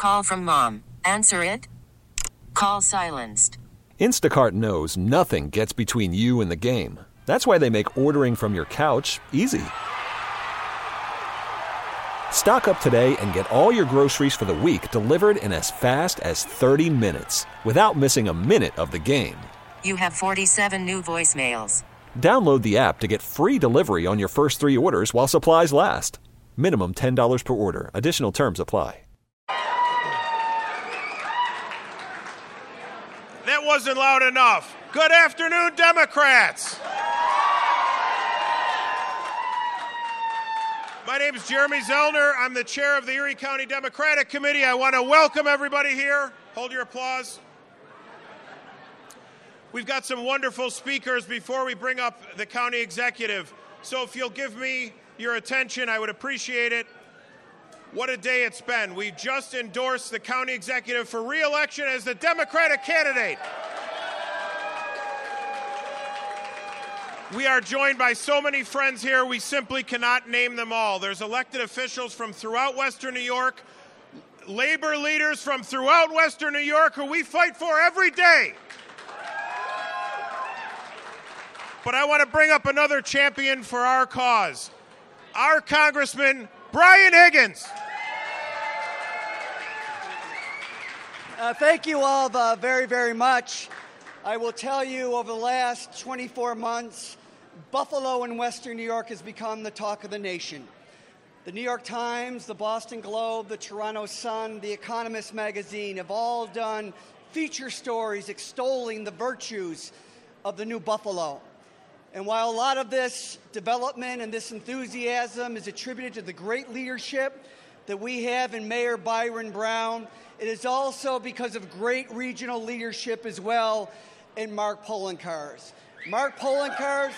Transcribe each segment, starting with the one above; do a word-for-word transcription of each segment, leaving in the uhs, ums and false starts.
Call from mom. Answer it. Call silenced. Instacart knows nothing gets between you and the game. That's why they make ordering from your couch easy. Stock up today and get all your groceries for the week delivered in as fast as thirty minutes without missing a minute of the game. You have forty-seven new voicemails. Download the app to get free delivery on your first three orders while supplies last. Minimum ten dollars per order. Additional terms apply. That wasn't loud enough. Good afternoon, Democrats. My name is Jeremy Zellner. I'm the chair of the Erie County Democratic Committee. I want to welcome everybody here. Hold your applause. We've got some wonderful speakers before we bring up the county executive. So if you'll give me your attention, I would appreciate it. What a day it's been. We just endorsed the county executive for re-election as the Democratic candidate. We are joined by so many friends here, we simply cannot name them all. There's elected officials from throughout Western New York, labor leaders from throughout Western New York who we fight for every day. But I want to bring up another champion for our cause, our Congressman Brian Higgins. Uh, thank you all uh, very, very much. I will tell you, over the last twenty-four months, Buffalo in Western New York has become the talk of the nation. The New York Times, the Boston Globe, the Toronto Sun, the Economist magazine have all done feature stories extolling the virtues of the new Buffalo. And while a lot of this development and this enthusiasm is attributed to the great leadership that we have in Mayor Byron Brown, it is also because of great regional leadership as well in Mark Poloncarz. Mark Poloncarz,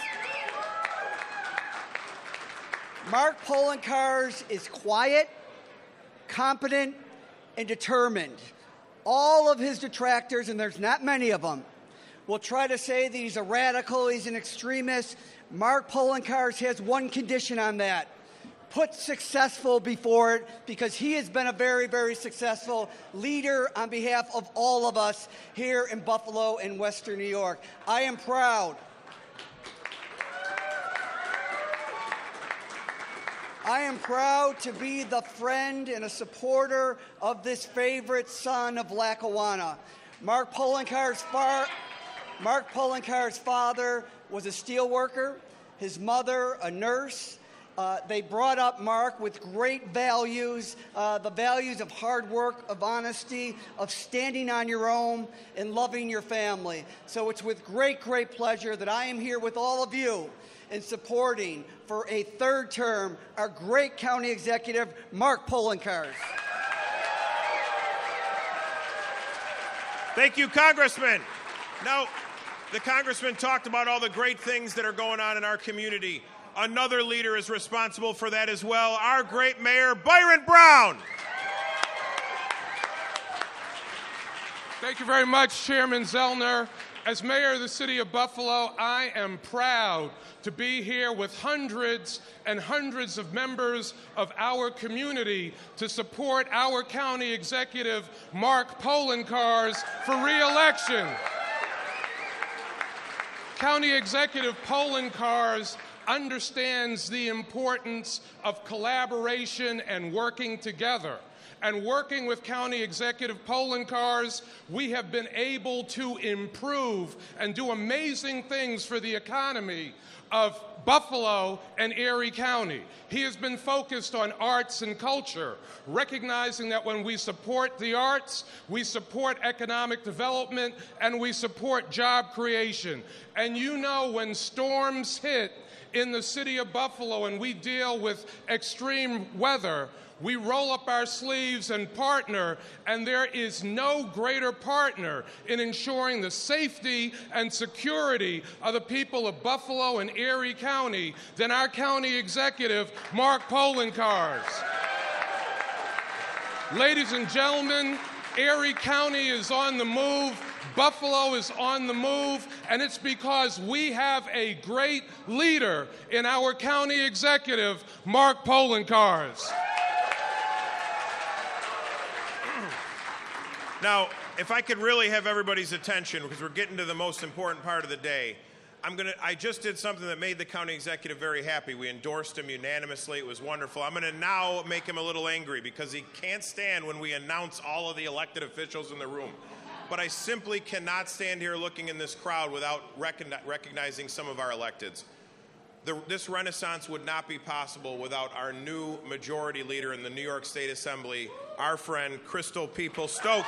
Mark Poloncarz is quiet, competent, and determined. All of his detractors, and there's not many of them, will try to say that he's a radical, he's an extremist. Mark Poloncarz has one condition on that: put successful before it, because he has been a very, very successful leader on behalf of all of us here in Buffalo and Western New York. I am proud. I am proud to be the friend and a supporter of this favorite son of Lackawanna. Mark Poloncarz's far Mark Poloncarz's father was a steel worker, his mother a nurse. Uh, they brought up Mark with great values, uh, the values of hard work, of honesty, of standing on your own, and loving your family. So it's with great, great pleasure that I am here with all of you in supporting, for a third term, our great county executive, Mark Poloncarz. Thank you, Congressman. Now, the Congressman talked about all the great things that are going on in our community. Another leader is responsible for that as well, our great Mayor Byron Brown. Thank you very much, Chairman Zellner. As mayor of the city of Buffalo, I am proud to be here with hundreds and hundreds of members of our community to support our county executive, Mark Poloncarz, for re-election. County Executive Poloncarz understands the importance of collaboration and working together. And working with County Executive Poloncarz, we have been able to improve and do amazing things for the economy of Buffalo and Erie County. He has been focused on arts and culture, recognizing that when we support the arts, we support economic development and we support job creation. And you know, when storms hit in the city of Buffalo and we deal with extreme weather, we roll up our sleeves and partner, and there is no greater partner in ensuring the safety and security of the people of Buffalo and Erie County than our county executive, Mark Poloncarz. Ladies and gentlemen, Erie County is on the move. Buffalo is on the move, and it's because we have a great leader in our county executive, Mark Poloncarz. Now, if I could really have everybody's attention, because we're getting to the most important part of the day, I'm gonna. I just did something that made the county executive very happy. We endorsed him unanimously. It was wonderful. I'm going to now make him a little angry because he can't stand when we announce all of the elected officials in the room. But I simply cannot stand here looking in this crowd without recogni- recognizing some of our electeds. The, this renaissance would not be possible without our new majority leader in the New York State Assembly, our friend Crystal Peoples-Stokes.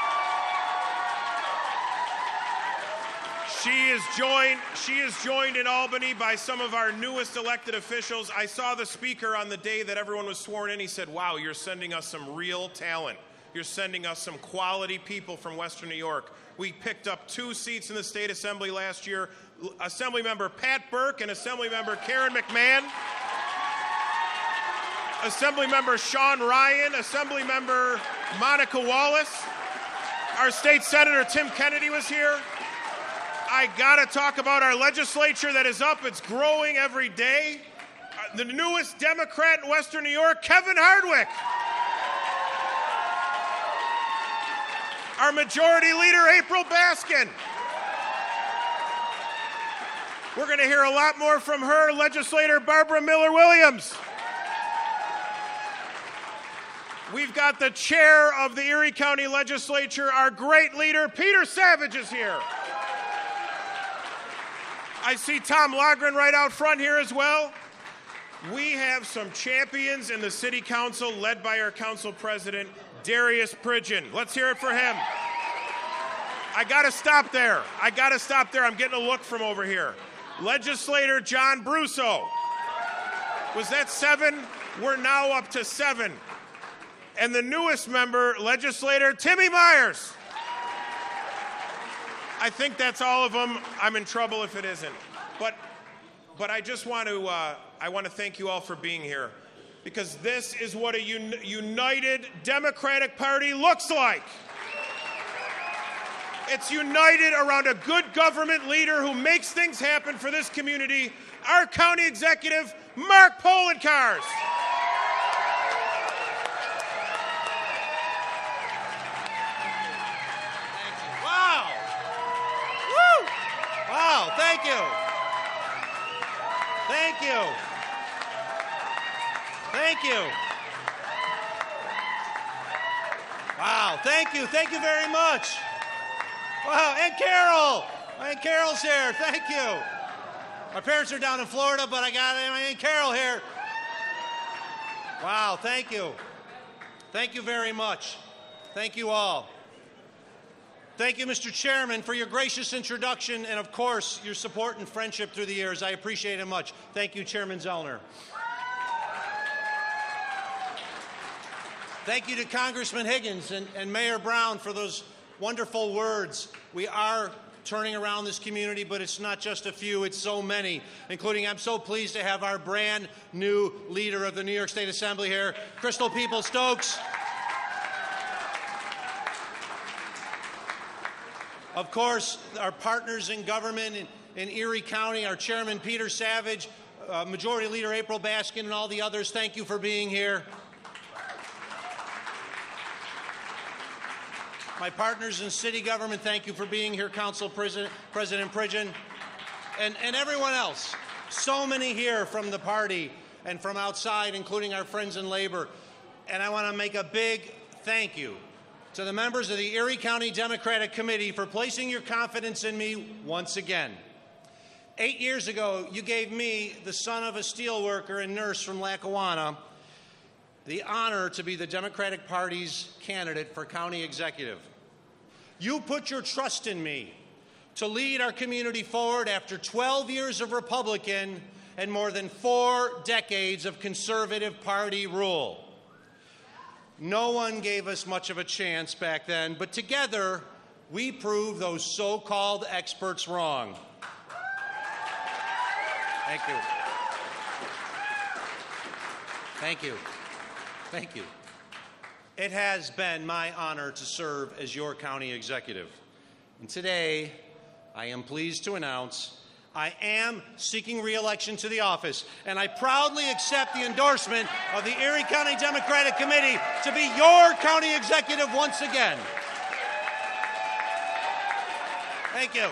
She is joined. She is joined in Albany by some of our newest elected officials. I saw the speaker on the day that everyone was sworn in. He said, "Wow, you're sending us some real talent. You're sending us some quality people from Western New York." We picked up two seats in the state assembly last year. Assemblymember Pat Burke and Assemblymember Karen McMahon. Assemblymember Sean Ryan. Assemblymember Monica Wallace. Our state senator Tim Kennedy was here. I gotta talk about our legislature that is up. It's growing every day. The newest Democrat in Western New York, Kevin Hardwick. Our majority leader, April Baskin. We're going to hear a lot more from her, legislator Barbara Miller-Williams. We've got the chair of the Erie County Legislature, our great leader, Peter Savage, is here. I see Tom Logren right out front here as well. We have some champions in the city council led by our council president, Darius Pridgeon. Let's hear it for him. I got to stop there. I got to stop there. I'm getting a look from over here. Legislator John Brusso. Was that seven? We're now up to seven. And the newest member, Legislator Timmy Myers. I think that's all of them. I'm in trouble if it isn't. But, but I just want to, uh, I want to thank you all for being here, because this is what a un- united Democratic Party looks like. It's united around a good government leader who makes things happen for this community, our county executive, Mark Poloncarz. Wow. Woo. Wow, thank you. Thank you. Thank you. Wow, thank you. Thank you very much. Wow, and Carol. And Carol's here. Thank you. My parents are down in Florida, but I got my Aunt Carol here. Wow, thank you. Thank you very much. Thank you all. Thank you, Mister Chairman, for your gracious introduction and, of course, your support and friendship through the years. I appreciate it much. Thank you, Chairman Zellner. Thank you to Congressman Higgins and, and Mayor Brown for those wonderful words. We are turning around this community, but it's not just a few, it's so many, including I'm so pleased to have our brand new leader of the New York State Assembly here, Crystal Peoples-Stokes. Of course, our partners in government in, in Erie County, our Chairman Peter Savage, uh, Majority Leader April Baskin, and all the others, thank you for being here. My partners in city government, thank you for being here, Council President, President Pridgeon, and, and everyone else. So many here from the party and from outside, including our friends in labor. And I want to make a big thank you to the members of the Erie County Democratic Committee for placing your confidence in me once again. Eight years ago, you gave me, the son of a steelworker and nurse from Lackawanna, the honor to be the Democratic Party's candidate for county executive. You put your trust in me to lead our community forward after twelve years of Republican and more than four decades of conservative party rule. No one gave us much of a chance back then, but together we proved those so-called experts wrong. Thank you. Thank you. Thank you. It has been my honor to serve as your county executive. And today, I am pleased to announce I am seeking re-election to the office, and I proudly accept the endorsement of the Erie County Democratic Committee to be your county executive once again. Thank you.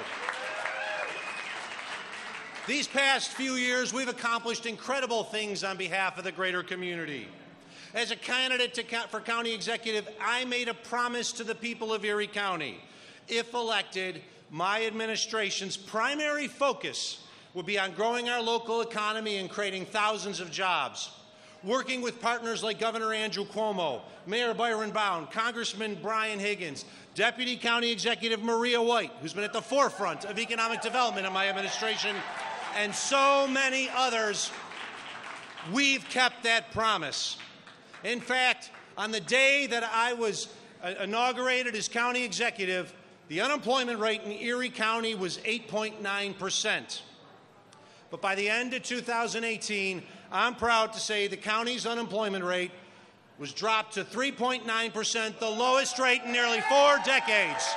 These past few years, we've accomplished incredible things on behalf of the greater community. As a candidate to, for county executive, I made a promise to the people of Erie County. If elected, my administration's primary focus will be on growing our local economy and creating thousands of jobs. Working with partners like Governor Andrew Cuomo, Mayor Byron Brown, Congressman Brian Higgins, Deputy County Executive Maria White, who's been at the forefront of economic development in my administration, and so many others, we've kept that promise. In fact, on the day that I was uh, inaugurated as county executive, the unemployment rate in Erie County was eight point nine percent. But by the end of two thousand eighteen, I'm proud to say the county's unemployment rate was dropped to three point nine percent, the lowest rate in nearly four decades.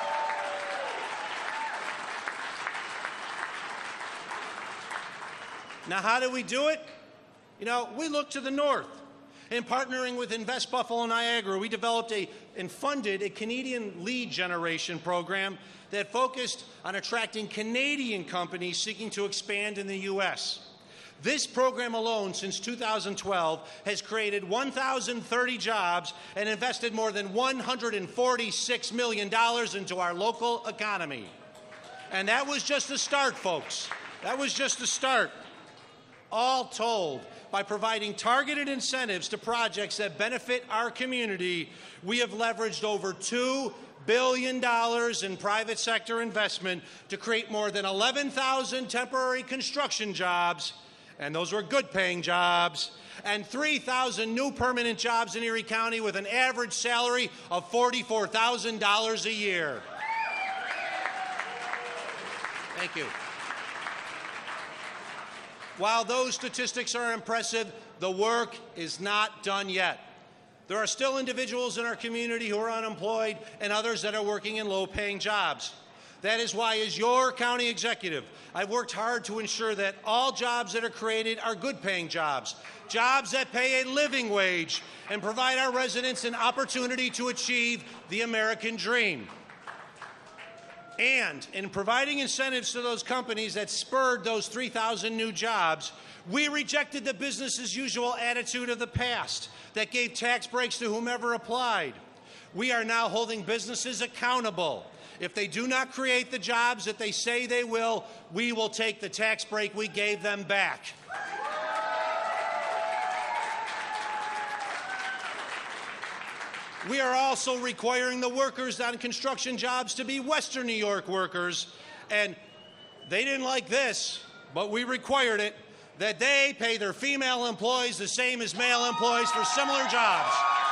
Now, how do we do it? You know, we look to the north. In partnering with Invest Buffalo Niagara, we developed a, and funded a Canadian lead generation program that focused on attracting Canadian companies seeking to expand in the U S. This program alone, since two thousand twelve, has created one thousand thirty jobs and invested more than one hundred forty-six million dollars into our local economy. And that was just the start, folks. That was just the start. All told, by providing targeted incentives to projects that benefit our community, we have leveraged over two billion dollars in private sector investment to create more than eleven thousand temporary construction jobs, and those were good-paying jobs, and three thousand new permanent jobs in Erie County with an average salary of forty-four thousand dollars a year. Thank you. While those statistics are impressive, the work is not done yet. There are still individuals in our community who are unemployed and others that are working in low-paying jobs. That is why, as your county executive, I've worked hard to ensure that all jobs that are created are good-paying jobs, jobs that pay a living wage and provide our residents an opportunity to achieve the American dream. And in providing incentives to those companies that spurred those three thousand new jobs, we rejected the business-as-usual attitude of the past that gave tax breaks to whomever applied. We are now holding businesses accountable. If they do not create the jobs that they say they will, we will take the tax break we gave them back. We are also requiring the workers on construction jobs to be Western New York workers, and they didn't like this, but we required it, that they pay their female employees the same as male employees for similar jobs.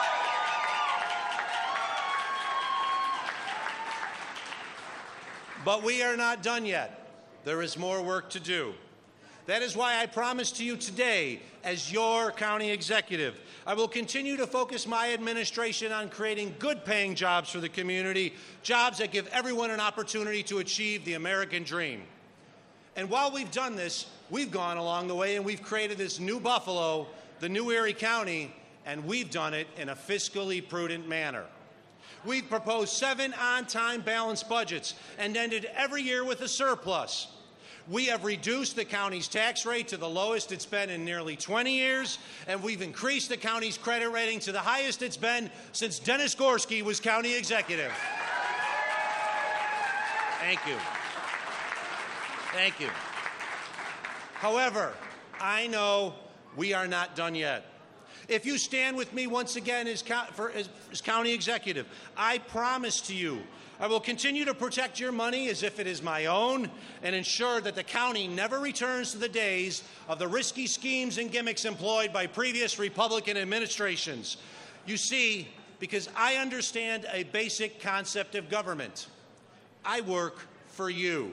But we are not done yet. There is more work to do. That is why I promise to you today, as your county executive, I will continue to focus my administration on creating good-paying jobs for the community, jobs that give everyone an opportunity to achieve the American dream. And while we've done this, we've gone along the way and we've created this new Buffalo, the new Erie County, and we've done it in a fiscally prudent manner. We've proposed seven on-time balanced budgets and ended every year with a surplus. We have reduced the county's tax rate to the lowest it's been in nearly twenty years, and we've increased the county's credit rating to the highest it's been since Dennis Gorski was county executive. Thank you. Thank you. However, I know we are not done yet. If you stand with me once again as, co- for, as, as county executive, I promise to you I will continue to protect your money as if it is my own and ensure that the county never returns to the days of the risky schemes and gimmicks employed by previous Republican administrations. You see, because I understand a basic concept of government. I work for you.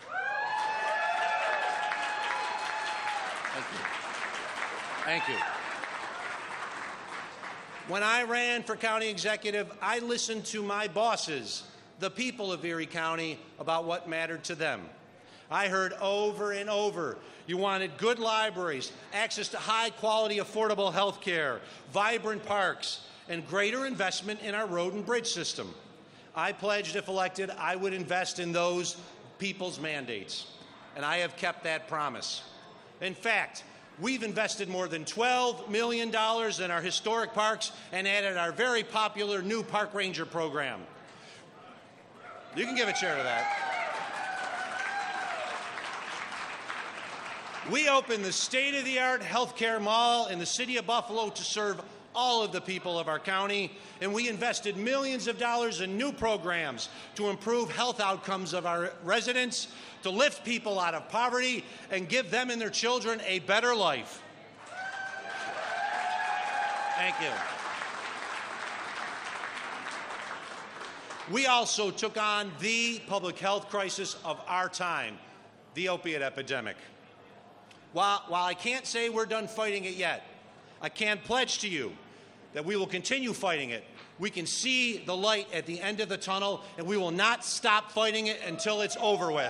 Thank you. Thank you. When I ran for county executive, I listened to my bosses, the people of Erie County, about what mattered to them. I heard over and over, you wanted good libraries, access to high-quality, affordable health care, vibrant parks, and greater investment in our road and bridge system. I pledged, if elected, I would invest in those people's mandates. And I have kept that promise. In fact, we've invested more than twelve million dollars in our historic parks and added our very popular new Park Ranger program. You can give a chair to that. We opened the state-of-the-art healthcare mall in the city of Buffalo to serve all of the people of our county, and we invested millions of dollars in new programs to improve health outcomes of our residents, to lift people out of poverty, and give them and their children a better life. Thank you. We also took on the public health crisis of our time, the opiate epidemic. While, while I can't say we're done fighting it yet, I can pledge to you that we will continue fighting it. We can see the light at the end of the tunnel, and we will not stop fighting it until it's over with.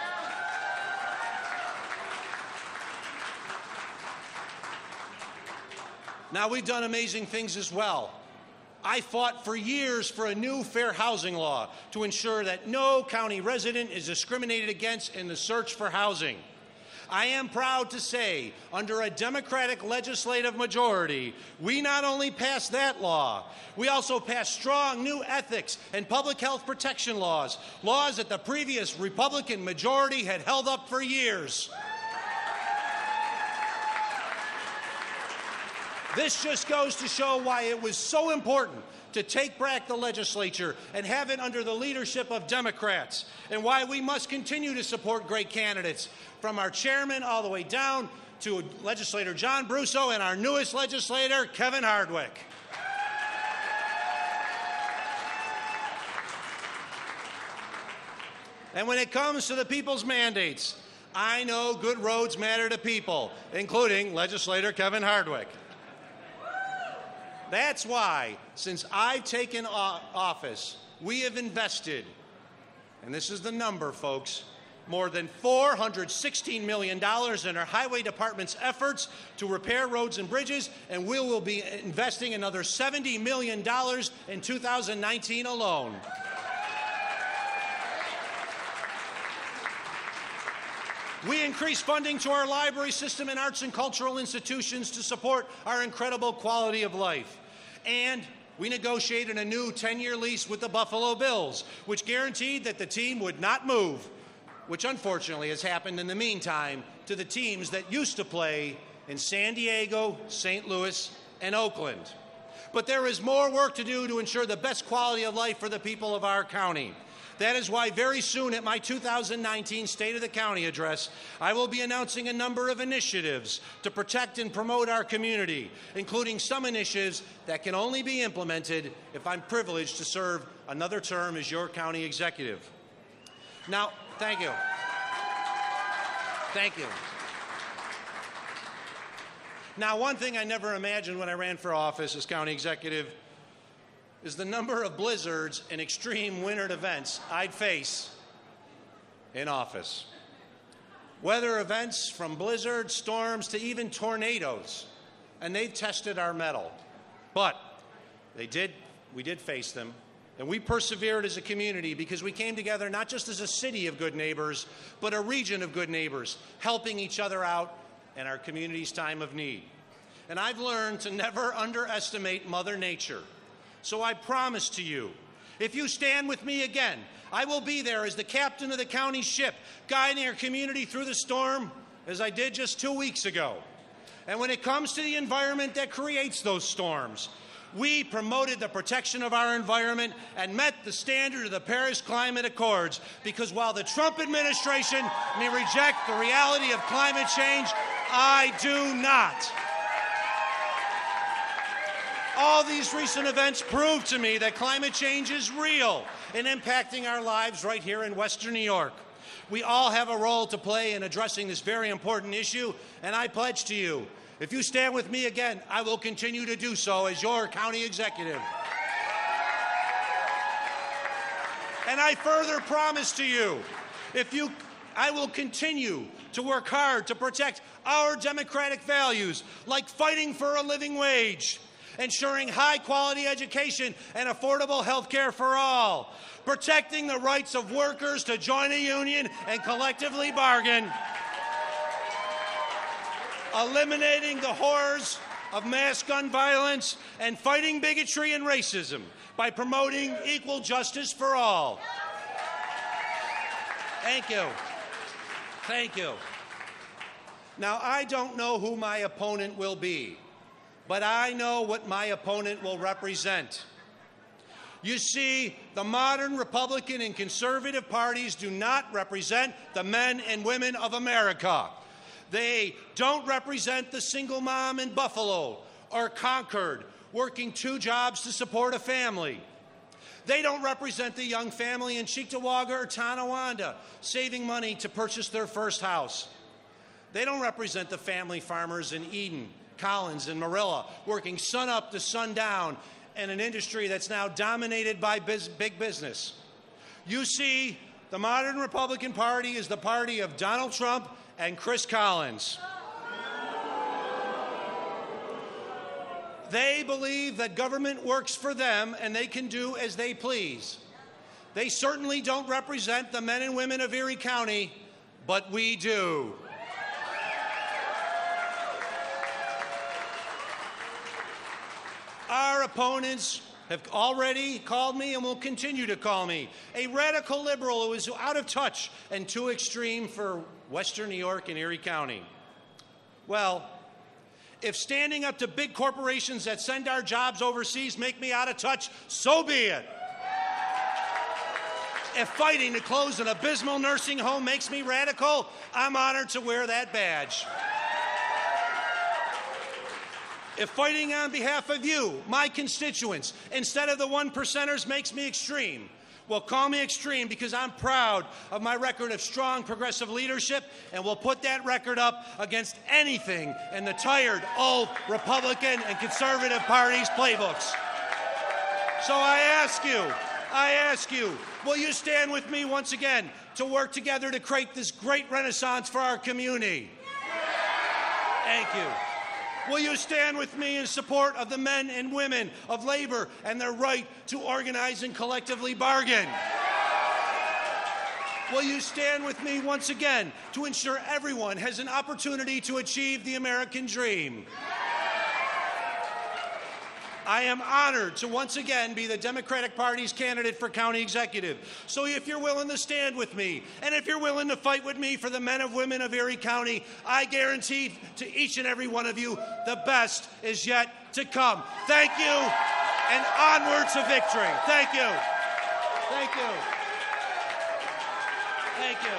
Now, we've done amazing things as well. I fought for years for a new fair housing law to ensure that no county resident is discriminated against in the search for housing. I am proud to say, under a Democratic legislative majority, we not only passed that law, we also passed strong new ethics and public health protection laws, laws that the previous Republican majority had held up for years. This just goes to show why it was so important to take back the legislature and have it under the leadership of Democrats, and why we must continue to support great candidates, from our chairman all the way down to legislator John Brusso and our newest legislator, Kevin Hardwick. And when it comes to the people's mandates, I know good roads matter to people, including legislator Kevin Hardwick. That's why, since I've taken office, we have invested, and this is the number, folks, more than four hundred sixteen million dollars in our highway department's efforts to repair roads and bridges, and we will be investing another seventy million dollars in two thousand nineteen alone. We increased funding to our library system and arts and cultural institutions to support our incredible quality of life. And we negotiated a new ten-year lease with the Buffalo Bills, which guaranteed that the team would not move, which unfortunately has happened in the meantime to the teams that used to play in San Diego, Saint Louis, and Oakland. But there is more work to do to ensure the best quality of life for the people of our county. That is why very soon at my two thousand nineteen State of the County address, I will be announcing a number of initiatives to protect and promote our community, including some initiatives that can only be implemented if I'm privileged to serve another term as your county executive. Now, thank you. Thank you. Now, one thing I never imagined when I ran for office as county executive is the number of blizzards and extreme winter events I'd face in office. Weather events from blizzards, storms, to even tornadoes, and they've tested our mettle. But they did, we did face them, and we persevered as a community because we came together not just as a city of good neighbors, but a region of good neighbors, helping each other out in our community's time of need. And I've learned to never underestimate Mother Nature. So I promise to you, if you stand with me again, I will be there as the captain of the county ship, guiding our community through the storm, as I did just two weeks ago. And when it comes to the environment that creates those storms, we promoted the protection of our environment and met the standard of the Paris Climate Accords, because while the Trump administration may reject the reality of climate change, I do not. All these recent events prove to me that climate change is real and impacting our lives right here in Western New York. We all have a role to play in addressing this very important issue, and I pledge to you, if you stand with me again, I will continue to do so as your county executive. And I further promise to you, if you, I will continue to work hard to protect our democratic values, like fighting for a living wage, ensuring high-quality education and affordable health care for all, protecting the rights of workers to join a union and collectively bargain, eliminating the horrors of mass gun violence, and fighting bigotry and racism by promoting equal justice for all. Thank you. Thank you. Now, I don't know who my opponent will be, but I know what my opponent will represent. You see, the modern Republican and conservative parties do not represent the men and women of America. They don't represent the single mom in Buffalo or Concord working two jobs to support a family. They don't represent the young family in Cheektowaga or Tonawanda saving money to purchase their first house. They don't represent the family farmers in Eden, Collins, and Marilla working sun up to sun down in an industry that's now dominated by biz- big business. You see, the modern Republican Party is the party of Donald Trump and Chris Collins. They believe that government works for them and they can do as they please. They certainly don't represent the men and women of Erie County, but we do. Our opponents have already called me and will continue to call me a radical liberal who is out of touch and too extreme for Western New York and Erie County. Well, if standing up to big corporations that send our jobs overseas make me out of touch, so be it. If fighting to close an abysmal nursing home makes me radical, I'm honored to wear that badge. If fighting on behalf of you, my constituents, instead of the one percenters makes me extreme, well, call me extreme because I'm proud of my record of strong progressive leadership, and we'll put that record up against anything in the tired, old Republican and conservative parties' playbooks. So I ask you, I ask you, will you stand with me once again to work together to create this great renaissance for our community? Thank you. Will you stand with me in support of the men and women of labor and their right to organize and collectively bargain? Will you stand with me once again to ensure everyone has an opportunity to achieve the American dream? I am honored to once again be the Democratic Party's candidate for county executive. So if you're willing to stand with me, and if you're willing to fight with me for the men and women of Erie County, I guarantee to each and every one of you the best is yet to come. Thank you, and onward to victory. Thank you. Thank you. Thank you.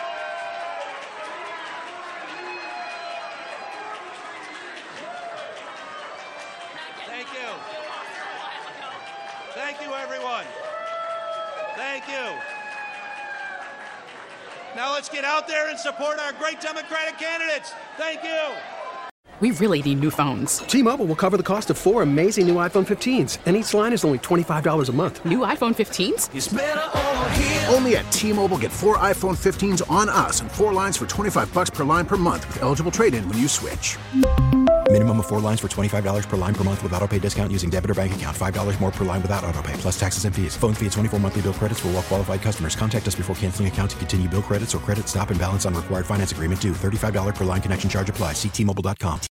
Thank you. Thank you, everyone. Thank you. Now let's get out there and support our great Democratic candidates. Thank you. We really need new phones. T-Mobile will cover the cost of four amazing new iPhone fifteens, and each line is only twenty-five dollars a month. New iPhone fifteens? It's better over here. Only at T-Mobile, get four iPhone fifteens on us and four lines for twenty-five dollars per line per month with eligible trade-in when you switch. Minimum of four lines for twenty-five dollars per line per month with autopay discount using debit or bank account. five dollars more per line without autopay, plus taxes and fees. Phone fee at twenty-four monthly bill credits for well-qualified customers. Contact us before canceling account to continue bill credits or credit stop and balance on required finance agreement due. thirty-five dollars per line connection charge applies. See T Mobile dot com.